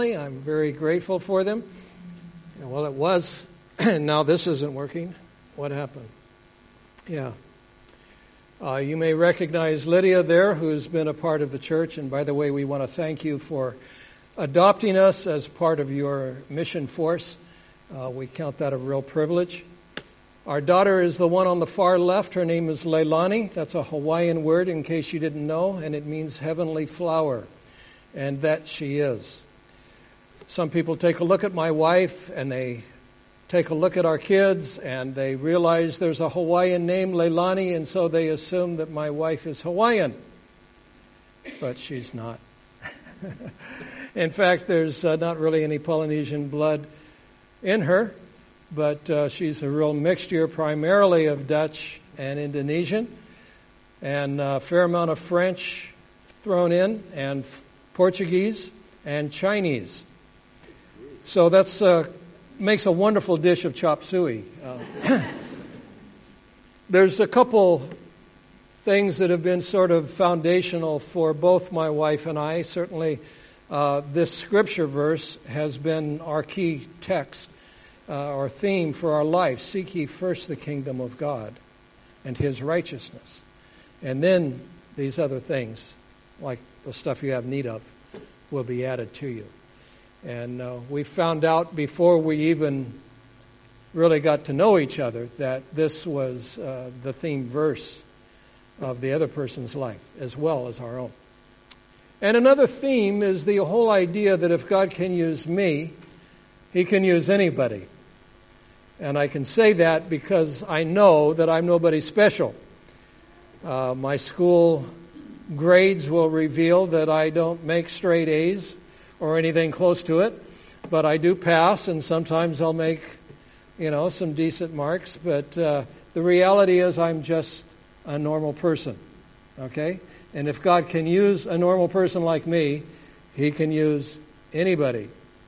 I'm very grateful for them. Well, it was, and now this isn't working. What happened? Yeah. You may recognize Lydia there, who's been a part of the church. And by the way, we want to thank you for adopting us as part of your mission force. We count that a real privilege. Our daughter is the one on the far left. Her name is Leilani. That's a Hawaiian word, in case you didn't know, and it means heavenly flower. And that she is. Some people take a look at my wife, and they take a look at our kids, and they realize there's a Hawaiian name, Leilani, and so they assume that my wife is Hawaiian. But she's not. In fact, there's not really any Polynesian blood in her, but she's a real mixture primarily of Dutch and Indonesian, and a fair amount of French thrown in, and Portuguese and Chinese. So that's makes a wonderful dish of chop suey. There's a couple things that have been sort of foundational for both my wife and I. Certainly, this scripture verse has been our key text or theme for our life. Seek ye first the kingdom of God and His righteousness. And then these other things, like the stuff you have need of, will be added to you. And we found out before we even really got to know each other that this was the theme verse of the other person's life as well as our own. And another theme is the whole idea that if God can use me, He can use anybody. And I can say that because I know that I'm nobody special. My school grades will reveal that I don't make straight A's or anything close to it, but I do pass, and sometimes I'll make, some decent marks. But the reality is I'm just a normal person, okay? And if God can use a normal person like me, He can use anybody.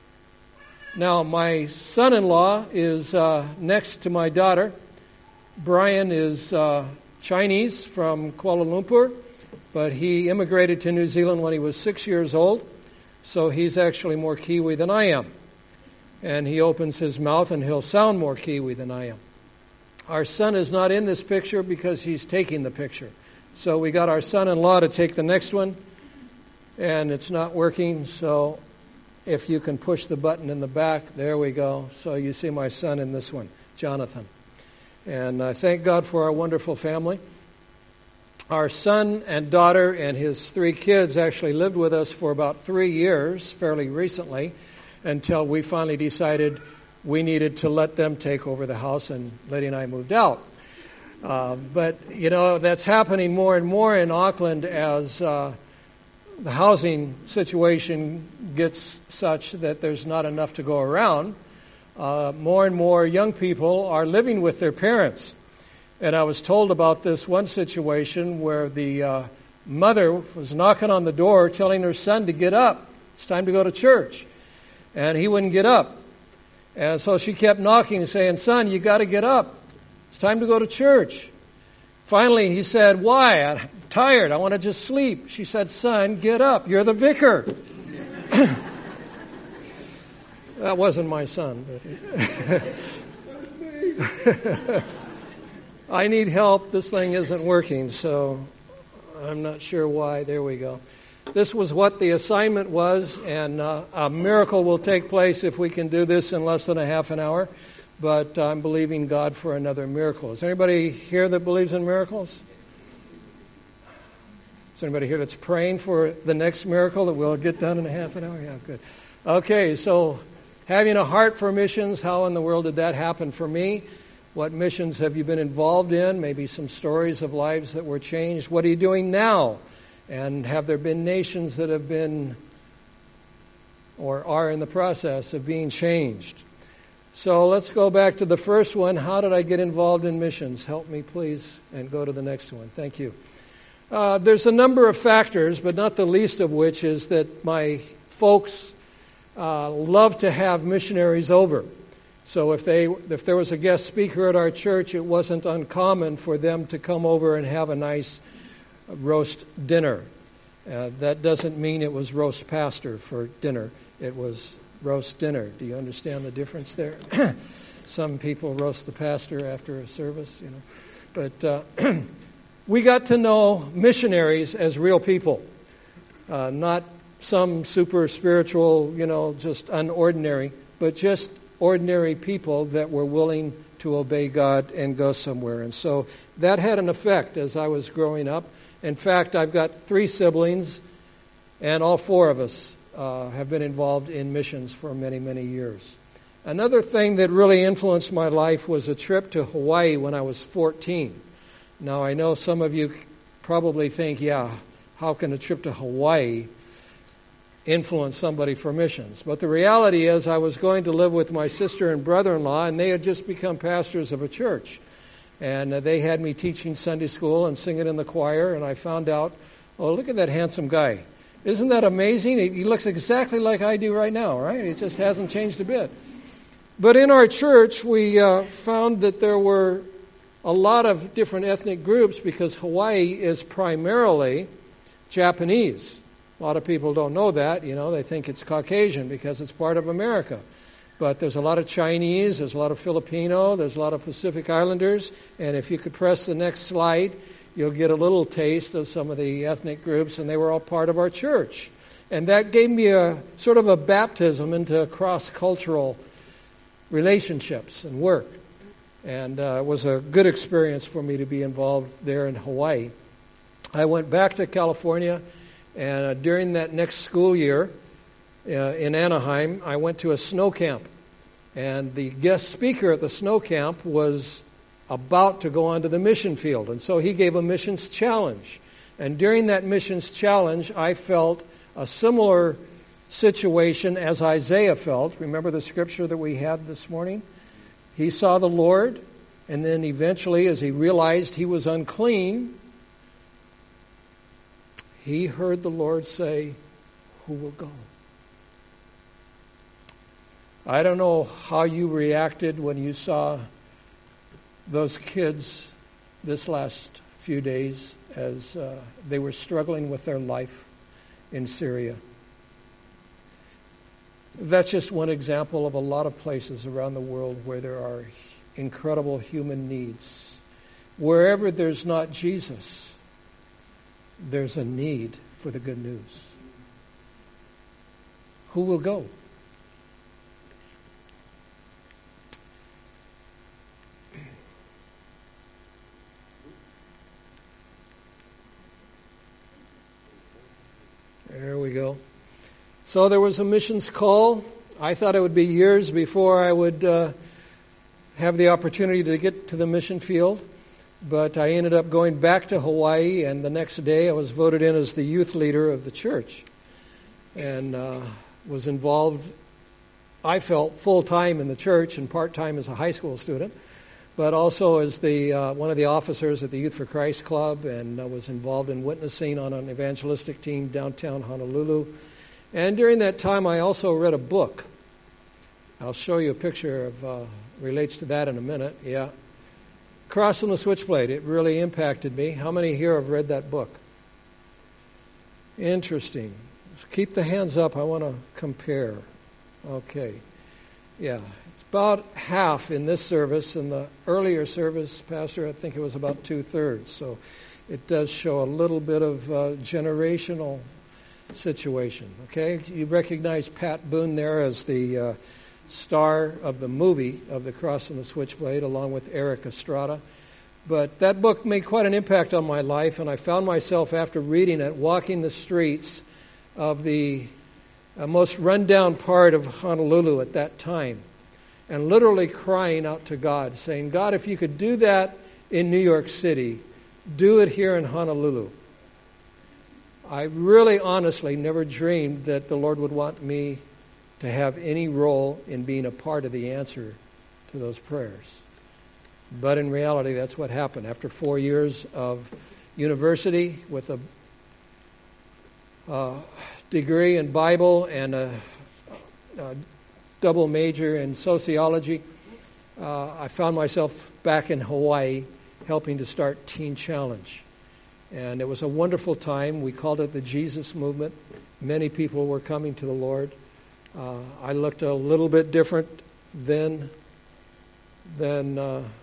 Now, my son-in-law is next to my daughter. Brian is Chinese from Kuala Lumpur, but he immigrated to New Zealand when he was 6 years old. So he's actually more Kiwi than I am. And he opens his mouth and he'll sound more Kiwi than I am. Our son is not in this picture because he's taking the picture. So we got our son-in-law to take the next one, and it's not working. So if you can push the button in the back, there we go. So you see my son in this one, Jonathan. And I thank God for our wonderful family. Our son and daughter and his 3 kids actually lived with us for about 3 years, fairly recently, until we finally decided we needed to let them take over the house, and Lydia and I moved out. But, that's happening more and more in Auckland as the housing situation gets such that there's not enough to go around. More and more young people are living with their parents. And I was told about this one situation where the mother was knocking on the door telling her son to get up. It's time to go to church. And he wouldn't get up. And so she kept knocking and saying, "Son, you got to get up. It's time to go to church." Finally, he said, "Why? I'm tired. I want to just sleep." She said, "Son, get up. You're the vicar." That wasn't my son. But I need help. This thing isn't working, so I'm not sure why. There we go. This was what the assignment was, and a miracle will take place if we can do this in less than a half an hour. But I'm believing God for another miracle. Is there anybody here that believes in miracles? Is there anybody here that's praying for the next miracle that we'll get done in a half an hour? Yeah, good. Okay, so having a heart for missions, how in the world did that happen for me? What missions have you been involved in? Maybe some stories of lives that were changed. What are you doing now? And have there been nations that have been or are in the process of being changed? So let's go back to the first one. How did I get involved in missions? Help me, please, and go to the next one. Thank you. There's a number of factors, but not the least of which is that my folks love to have missionaries over. So if there was a guest speaker at our church, it wasn't uncommon for them to come over and have a nice roast dinner. That doesn't mean it was roast pastor for dinner. It was roast dinner. Do you understand the difference there? Some people roast the pastor after a service, But we got to know missionaries as real people, not some super spiritual, just unordinary, but just ordinary people that were willing to obey God and go somewhere. And so that had an effect as I was growing up. In fact, I've got 3 siblings, and all 4 of us have been involved in missions for many, many years. Another thing that really influenced my life was a trip to Hawaii when I was 14. Now, I know some of you probably think, how can a trip to Hawaii influence somebody for missions? But the reality is I was going to live with my sister and brother-in-law, and they had just become pastors of a church. And they had me teaching Sunday school and singing in the choir, and I found out, oh, look at that handsome guy. Isn't that amazing? He looks exactly like I do right now, right? It just hasn't changed a bit. But in our church, we found that there were a lot of different ethnic groups because Hawaii is primarily Japanese. A lot of people don't know that. They think it's Caucasian because it's part of America. But there's a lot of Chinese, there's a lot of Filipino, there's a lot of Pacific Islanders. And if you could press the next slide, you'll get a little taste of some of the ethnic groups, and they were all part of our church. And that gave me a sort of a baptism into cross-cultural relationships and work. And it was a good experience for me to be involved there in Hawaii. I went back to California, and during that next school year in Anaheim, I went to a snow camp. And the guest speaker at the snow camp was about to go onto the mission field. And so he gave a missions challenge. And during that missions challenge, I felt a similar situation as Isaiah felt. Remember the scripture that we had this morning? He saw the Lord, and then eventually, as he realized he was unclean, he heard the Lord say, "Who will go?" I don't know how you reacted when you saw those kids this last few days as they were struggling with their life in Syria. That's just one example of a lot of places around the world where there are incredible human needs. Wherever there's not Jesus, there's a need for the good news. Who will go? There we go. So there was a missions call. I thought it would be years before I would have the opportunity to get to the mission field. But I ended up going back to Hawaii, and the next day I was voted in as the youth leader of the church. And was involved, I felt, full-time in the church and part-time as a high school student, but also as one of the officers at the Youth for Christ Club, and was involved in witnessing on an evangelistic team downtown Honolulu. And during that time, I also read a book. I'll show you a picture of, relates to that in a minute. Yeah. Cross on the Switchblade. It really impacted me. How many here have read that book? Interesting. Keep the hands up. I want to compare. Okay. Yeah. It's about half in this service. In the earlier service, Pastor, I think it was about 2/3. So it does show a little bit of generational situation. Okay, you recognize Pat Boone there as the star of the movie of The Cross and the Switchblade, along with Eric Estrada. But that book made quite an impact on my life, and I found myself, after reading it, walking the streets of the most rundown part of Honolulu at that time, and literally crying out to God, saying, "God, if you could do that in New York City, do it here in Honolulu." I really honestly never dreamed that the Lord would want me to have any role in being a part of the answer to those prayers. But in reality, that's what happened. After 4 years of university with a degree in Bible and a double major in sociology, I found myself back in Hawaii helping to start Teen Challenge. And it was a wonderful time. We called it the Jesus Movement. Many people were coming to the Lord. I looked a little bit different then than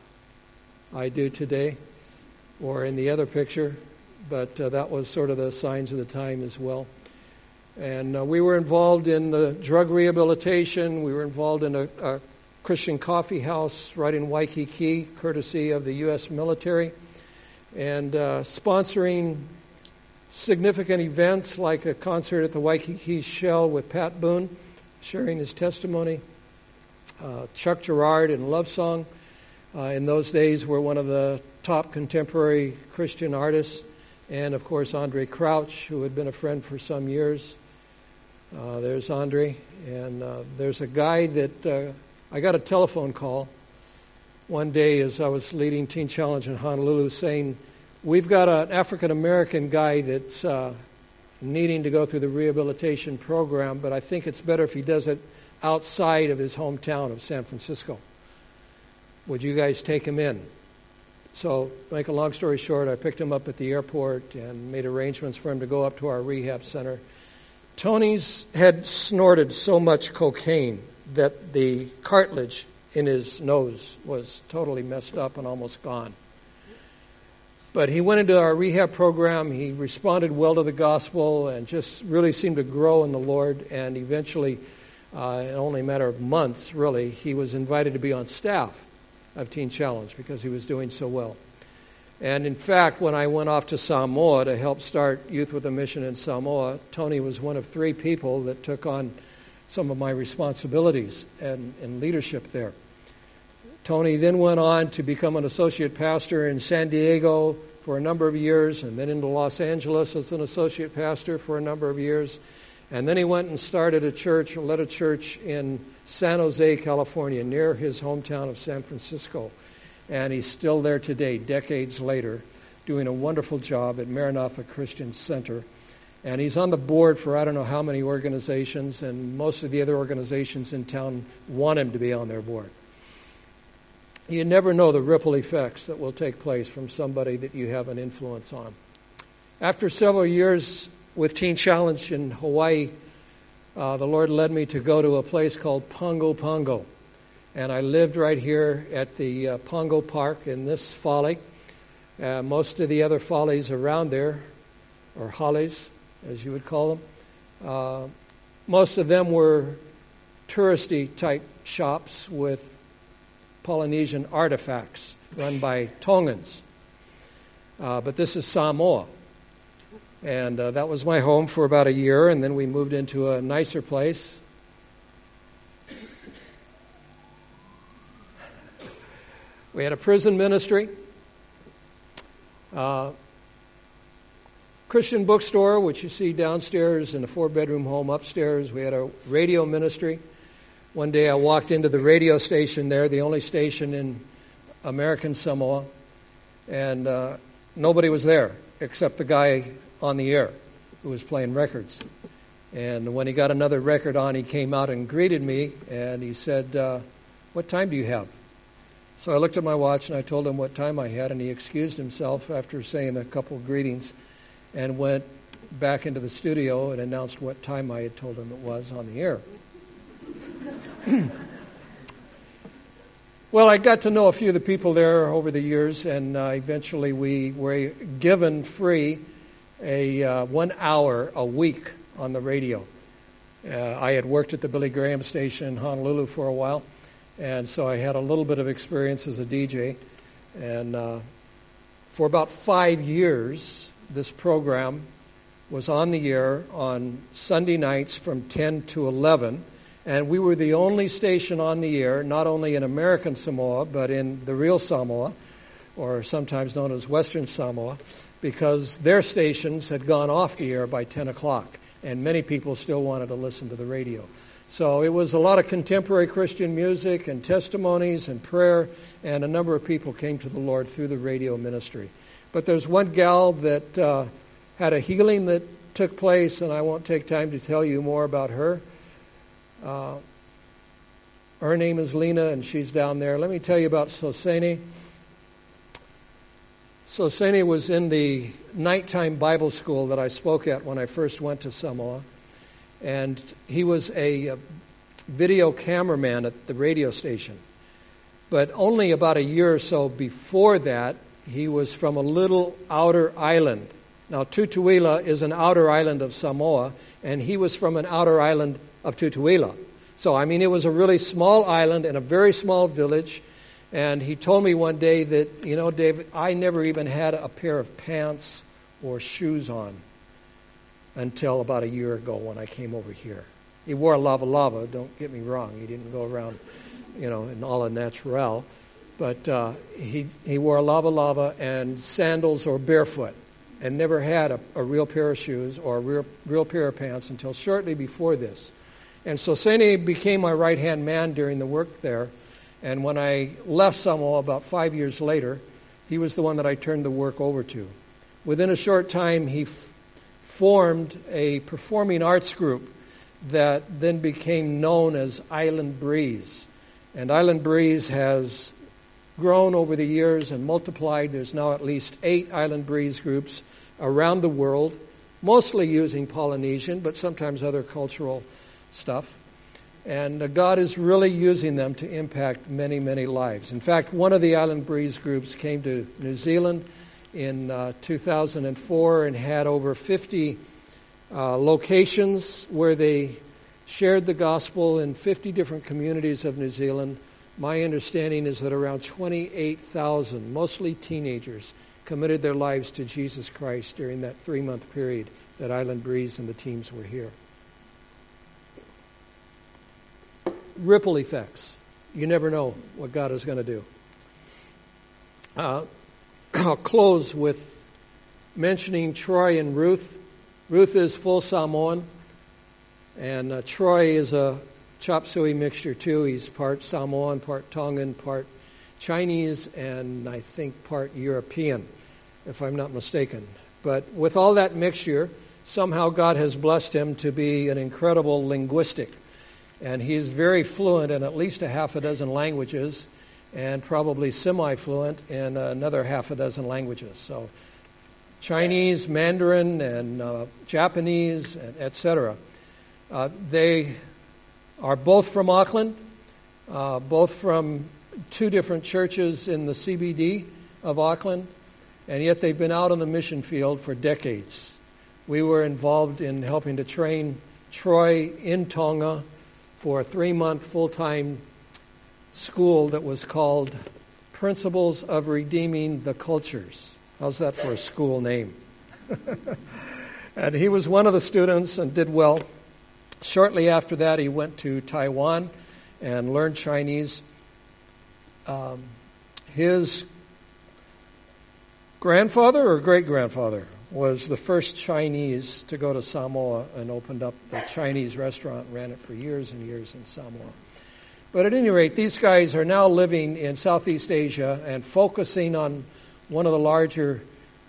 I do today, or in the other picture, but that was sort of the signs of the time as well. And we were involved in the drug rehabilitation. We were involved in a Christian coffee house right in Waikiki, courtesy of the U.S. military, and sponsoring significant events like a concert at the Waikiki Shell with Pat Boone, sharing his testimony. Chuck Girard in Love Song, in those days were one of the top contemporary Christian artists, and of course Andre Crouch, who had been a friend for some years. There's Andre, and there's a guy that I got a telephone call one day as I was leading Teen Challenge in Honolulu saying, we've got an African-American guy that's needing to go through the rehabilitation program, but I think it's better if he does it outside of his hometown of San Francisco. Would you guys take him in? So, make a long story short, I picked him up at the airport and made arrangements for him to go up to our rehab center. Tony's had snorted so much cocaine that the cartilage in his nose was totally messed up and almost gone. But he went into our rehab program. He responded well to the gospel and just really seemed to grow in the Lord. And eventually, in only a matter of months, really, he was invited to be on staff of Teen Challenge because he was doing so well. And in fact, when I went off to Samoa to help start Youth with a Mission in Samoa, Tony was one of 3 people that took on some of my responsibilities and leadership there. Tony then went on to become an associate pastor in San Diego for a number of years, and then into Los Angeles as an associate pastor for a number of years. And then he went and started a church, or led a church in San Jose, California, near his hometown of San Francisco. And he's still there today, decades later, doing a wonderful job at Maranatha Christian Center. And he's on the board for I don't know how many organizations, and most of the other organizations in town want him to be on their board. You never know the ripple effects that will take place from somebody that you have an influence on. After several years with Teen Challenge in Hawaii, the Lord led me to go to a place called Pongo Pongo. And I lived right here at the Pongo Park in this folly. Most of the other follies around there, or hollies, as you would call them, most of them were touristy type shops with Polynesian artifacts run by Tongans. But this is Samoa. And that was my home for about a year, and then we moved into a nicer place. We had a prison ministry, Christian bookstore, which you see downstairs, in a 4-bedroom home upstairs. We had a radio ministry. One day I walked into the radio station there, the only station in American Samoa, and nobody was there except the guy on the air who was playing records. And when he got another record on, he came out and greeted me, and he said, "What time do you have?" So I looked at my watch and I told him what time I had, and he excused himself after saying a couple of greetings and went back into the studio and announced what time I had told him it was on the air. Well, I got to know a few of the people there over the years, and eventually we were given free a 1 hour a week on the radio. I had worked at the Billy Graham station in Honolulu for a while, and so I had a little bit of experience as a DJ. And for about 5 years, this program was on the air on Sunday nights from 10 to 11. And we were the only station on the air, not only in American Samoa, but in the real Samoa, or sometimes known as Western Samoa, because their stations had gone off the air by 10 o'clock, and many people still wanted to listen to the radio. So it was a lot of contemporary Christian music and testimonies and prayer, and a number of people came to the Lord through the radio ministry. But there's one gal that had a healing that took place, and I won't take time to tell you more about her. Her name is Lena, and she's down there. Let me tell you about Sosene. Sosene was in the nighttime Bible school that I spoke at when I first went to Samoa. and he was a video cameraman at the radio station. But only about a year or so before that, he was from a little outer island. Now, Tutuila is an outer island of Samoa, and he was from an outer island of Tutuila. So, I mean, it was a really small island in a very small village. And he told me one day that, you know, David, I never even had a pair of pants or shoes on until about a year ago when I came over here. He wore a lava, don't get me wrong. He didn't go around, you know, in all the natural. But he wore a lava and sandals or barefoot, and never had a real pair of shoes or a real pair of pants until shortly before this. And so Sene became my right-hand man during the work there. And when I left Samoa about 5 years later, he was the one that I turned the work over to. Within a short time, he formed a performing arts group that then became known as Island Breeze. And Island Breeze has grown over the years and multiplied. There's now at least 8 Island Breeze groups around the world, mostly using Polynesian, but sometimes other cultural stuff. And God is really using them to impact many, many lives. In fact, one of the Island Breeze groups came to New Zealand in 2004 and had over 50 locations where they shared the gospel in 50 different communities of New Zealand. My understanding is that around 28,000, mostly teenagers, committed their lives to Jesus Christ during that 3-month period that Island Breeze and the teams were here. Ripple effects. You never know what God is going to do. I'll close with mentioning Troy and Ruth. Ruth is full Samoan, and Troy is a chop suey mixture too. He's part Samoan, part Tongan, part Chinese, and I think part European, if I'm not mistaken. But with all that mixture, somehow God has blessed him to be an incredible linguistic. And he's very fluent in at least a half a dozen languages, and probably semi-fluent in another half a dozen languages. So Chinese, Mandarin, and Japanese, etc. They are both from Auckland, both from 2 different churches in the CBD of Auckland, and yet they've been out on the mission field for decades. We were involved in helping to train Troy in Tonga for a 3-month full-time school that was called Principles of Redeeming the Cultures. How's that for a school name? And he was one of the students and did well. Shortly after that, he went to Taiwan and learned Chinese. His grandfather or great-grandfather was the first Chinese to go to Samoa and opened up the Chinese restaurant, ran it for years and years in Samoa. But at any rate, these guys are now living in Southeast Asia and focusing on one of the larger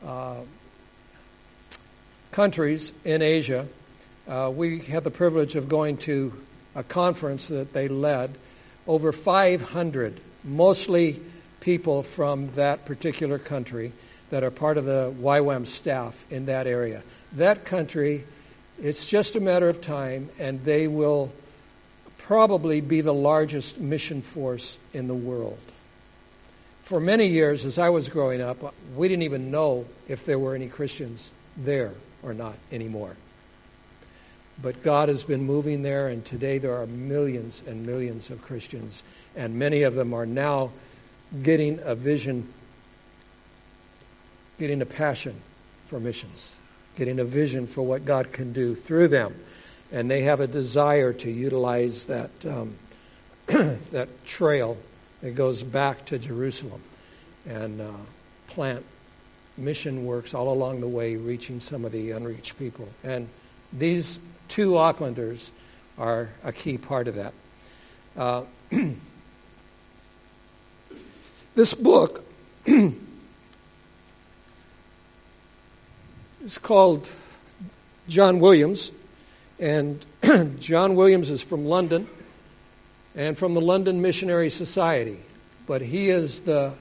countries in Asia. We had the privilege of going to a conference that they led. Over 500, mostly people from that particular country, that are part of the YWAM staff in that area. That country, it's just a matter of time, and they will probably be the largest mission force in the world. For many years, as I was growing up, we didn't even know if there were any Christians there or not anymore. But God has been moving there, and today there are millions and millions of Christians, and many of them are now getting a vision, getting a passion for missions, getting a vision for what God can do through them. And they have a desire to utilize that that trail that goes back to Jerusalem and plant mission works all along the way, reaching some of the unreached people. And these 2 Aucklanders are a key part of that. This book is called John Williams, and John Williams is from London and from the London Missionary Society, but he is the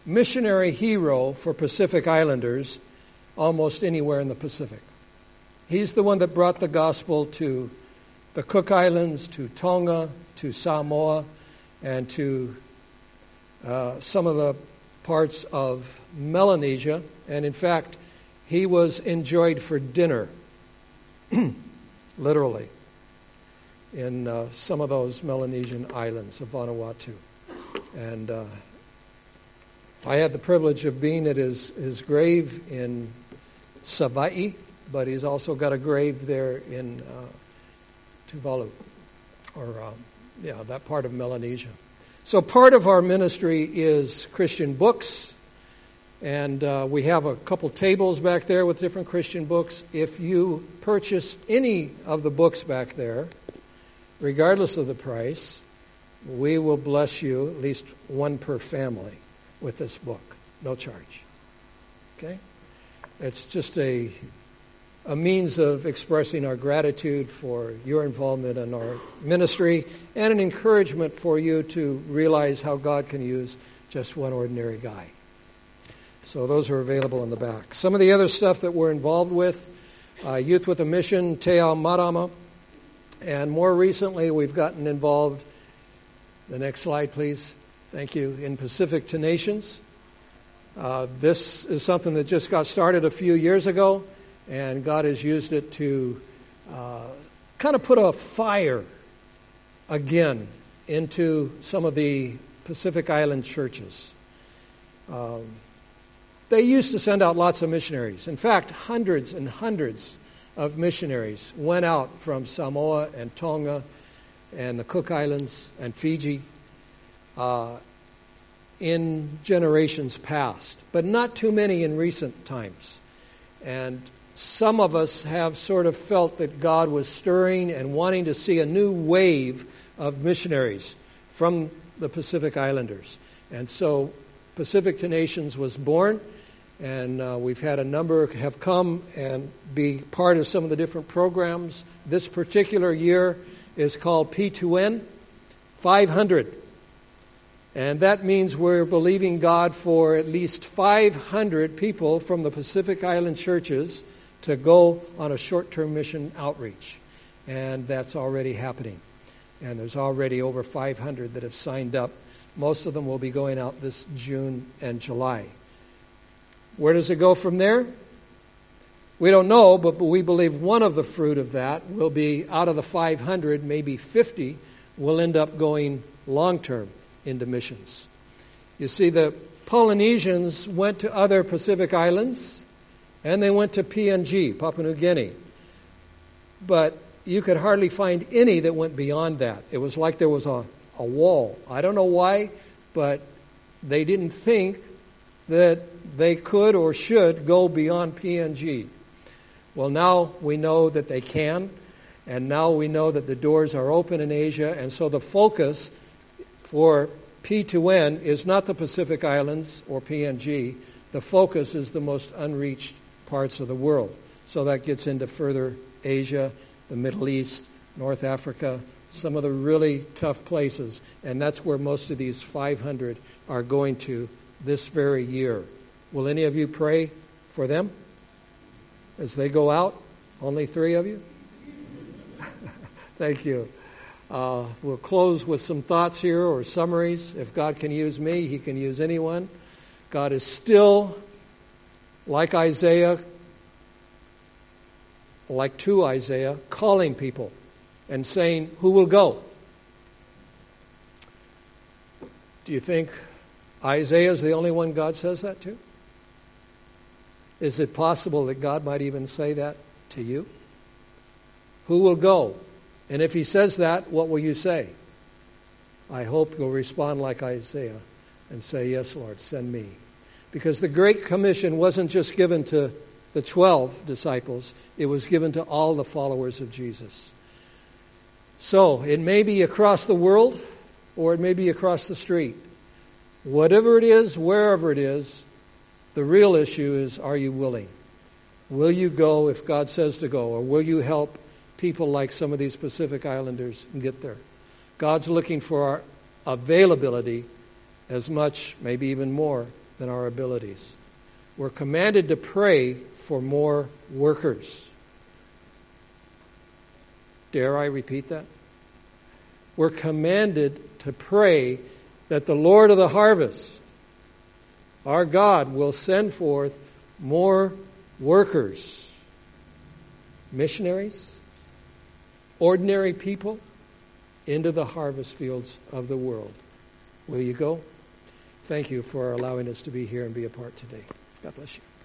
missionary hero for Pacific Islanders almost anywhere in the Pacific. He's the one that brought the gospel to the Cook Islands, to Tonga, to Samoa, and to some of the parts of Melanesia. And in fact, he was enjoyed for dinner, literally, in some of those Melanesian islands of Vanuatu. And I had the privilege of being at his grave in Savaii, but he's also got a grave there in Tuvalu, or that part of Melanesia. So part of our ministry is Christian books, and we have a couple tables back there with different Christian books. If you purchase any of the books back there, regardless of the price, we will bless you, at least one per family, with this book. No charge. Okay? It's just a means of expressing our gratitude for your involvement in our ministry and an encouragement for you to realize how God can use just one ordinary guy. So those are available in the back. Some of the other stuff that we're involved with, Youth with a Mission, Te Ao Marama, and more recently we've gotten involved, the next slide please, thank you, in Pacific to Nations. This is something that just got started a few years ago, and God has used it to kind of put a fire again into some of the Pacific Island churches. They used to send out lots of missionaries. In fact, hundreds and hundreds of missionaries went out from Samoa and Tonga and the Cook Islands and Fiji in generations past, but not too many in recent times. And some of us have sort of felt that God was stirring and wanting to see a new wave of missionaries from the Pacific Islanders. And so Pacific to Nations was born, and we've had a number have come and be part of some of the different programs. This particular year is called P2N 500. And that means we're believing God for at least 500 people from the Pacific Island churches to go on a short-term mission outreach. And that's already happening. And there's already over 500 that have signed up. Most of them will be going out this June and July. Where does it go from there? We don't know, but we believe one of the fruit of that will be out of the 500, maybe 50 will end up going long-term into missions. You see, the Polynesians went to other Pacific Islands, and they went to PNG, Papua New Guinea. But you could hardly find any that went beyond that. It was like there was a wall. I don't know why, but they didn't think that they could or should go beyond PNG. Well, now we know that they can, and now we know that the doors are open in Asia, and so the focus for P2N is not the Pacific Islands or PNG. The focus is the most unreached parts of the world. So that gets into further Asia, the Middle East, North Africa, some of the really tough places. And that's where most of these 500 are going to this very year. Will any of you pray for them as they go out? Only 3 of you? Thank you. We'll close with some thoughts here or summaries. If God can use me, He can use anyone. God is still, like Isaiah, like to Isaiah, calling people and saying, who will go? Do you think Isaiah is the only one God says that to? Is it possible that God might even say that to you? Who will go? And if He says that, what will you say? I hope you'll respond like Isaiah and say, yes, Lord, send me. Because the Great Commission wasn't just given to the 12 disciples, it was given to all the followers of Jesus. So it may be across the world, or it may be across the street. Whatever it is, wherever it is, the real issue is, are you willing? Will you go if God says to go, or will you help people like some of these Pacific Islanders get there? God's looking for our availability as much, maybe even more, than our abilities. We're commanded to pray for more workers. Dare I repeat that? We're commanded to pray that the Lord of the harvest, our God, will send forth more workers, missionaries, ordinary people, into the harvest fields of the world. Will you go? Thank you for allowing us to be here and be a part today. God bless you.